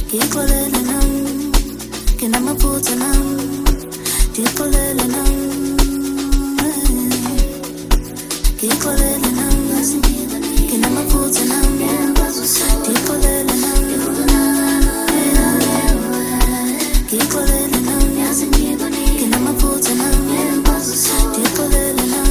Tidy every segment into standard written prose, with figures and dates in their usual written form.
ngixolele nam nginamaphutha nam ngixolele nam ngixolele nam nginamaphutha nam ngixolele nam ngixolele nam nginamaphutha nam ngixolele nam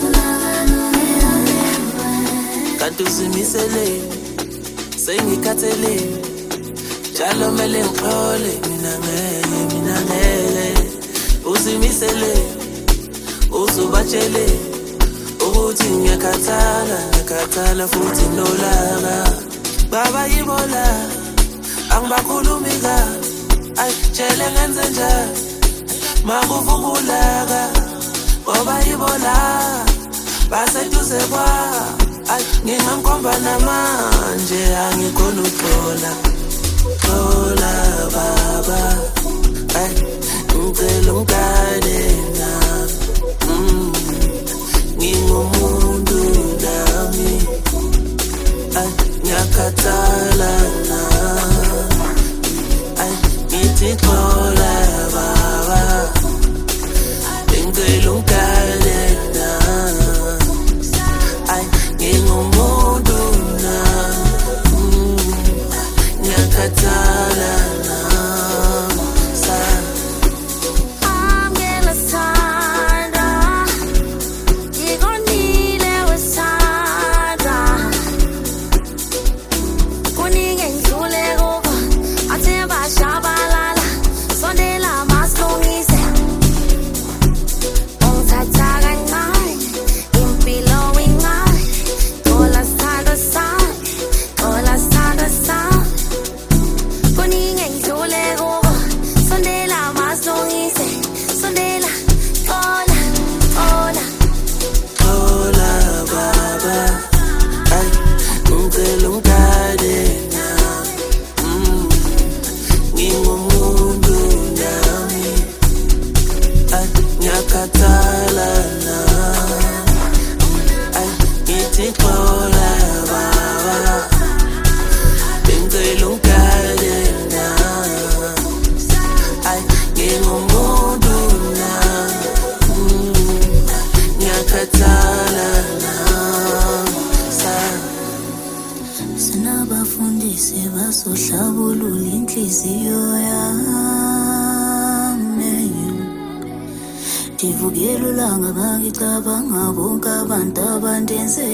kanti uzimisele sengikhathele njalo mele ngixole mina ngeke uzimisele uzubatshele ukuthi ngiyakhathala futhi nolaka baba yibola angibakhulumi kahle ayitshele ngenze njani makuvubulaka ngoba yibola baseduze kwa ngingamkhomba namanje angikhona uxola xola baba ngicela ungane nami ngingumuntu nami ngiyakhathala ngithi xola baba ngicela ungane nami ngingumuntu nami ngiyakhathala Sinabafundisi basohlabulula inhliziyo yami ndivukela ulanga bangicabanga bonke abantu abandenze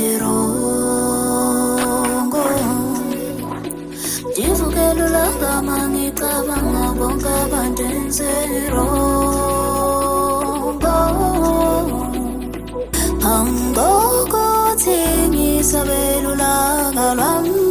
rongo ndivukela ulanga bangicabanga bonke abandenze rongo angokuthi ngisabela ulanga lwami